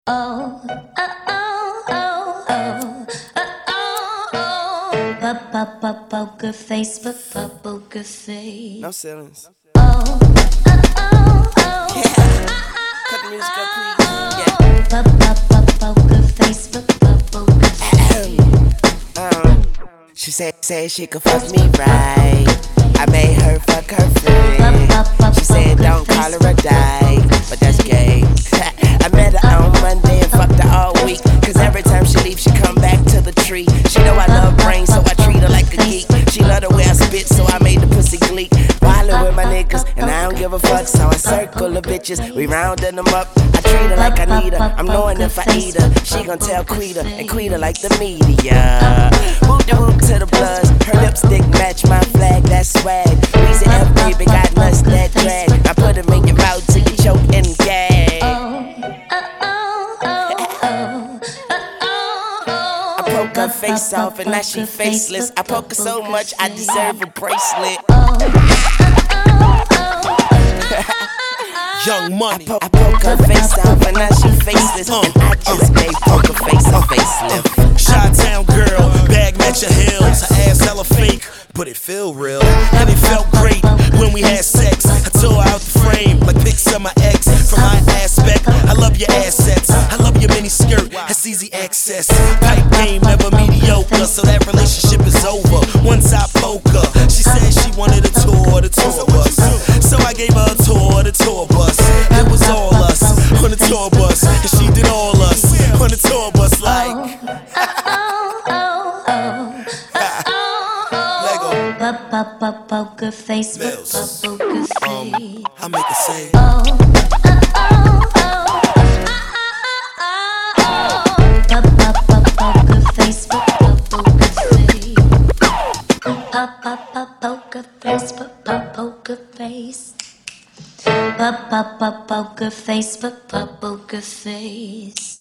Oh, oh, oh, oh, oh, oh, oh, poker face, poker face. No ceilings. Oh, oh, oh, Yeah. Cut the music up, please. Yeah. poker face, poker face. She said she could fuck me right. I made her fuck her friend. She said don't call her a dyke, but that's gay. I met her on Monday and fucked her all week. Cause every time she leaves, she come back to the tree. She know I love brains, so I treat her like a geek. She love the way I spit, so I made the pussy gleek. Wildin' with my niggas, and I don't give a fuck, so I circle the bitches. We roundin' them up. I treat her like I need her. I'm knowing if I eat her, she gon' tell Quita, and Quita like the media. Whoop the whoop to the bloods. Her lipstick match my flag, that's swag. Weezy F baby got nuts that drag. I put them in your mouth till you choke and gag. I poke her face off and now she faceless. I poke her so much I deserve a bracelet. Young Money. I poke her face off and now she faceless. And I just gave poker face a facelift. Chi-town girl, bag match your heels. Her ass hella fake, but it feel real. And it felt great when we had sex. I tore out the frame like pics of my ex. From my aspect, I love your assets. I love your mini skirt, that's easy access. Pipe game never mediocre, so that relationship is over. Once I poke her, she said she wanted a tour, the tour bus. So I gave her a tour, the tour bus. It was all us on the tour bus, and she did all us on the tour bus like Lego. Poker face, Mills. poker face. I make her say. Poker face, poker face. Poker face, poker face. Poker face, poker face.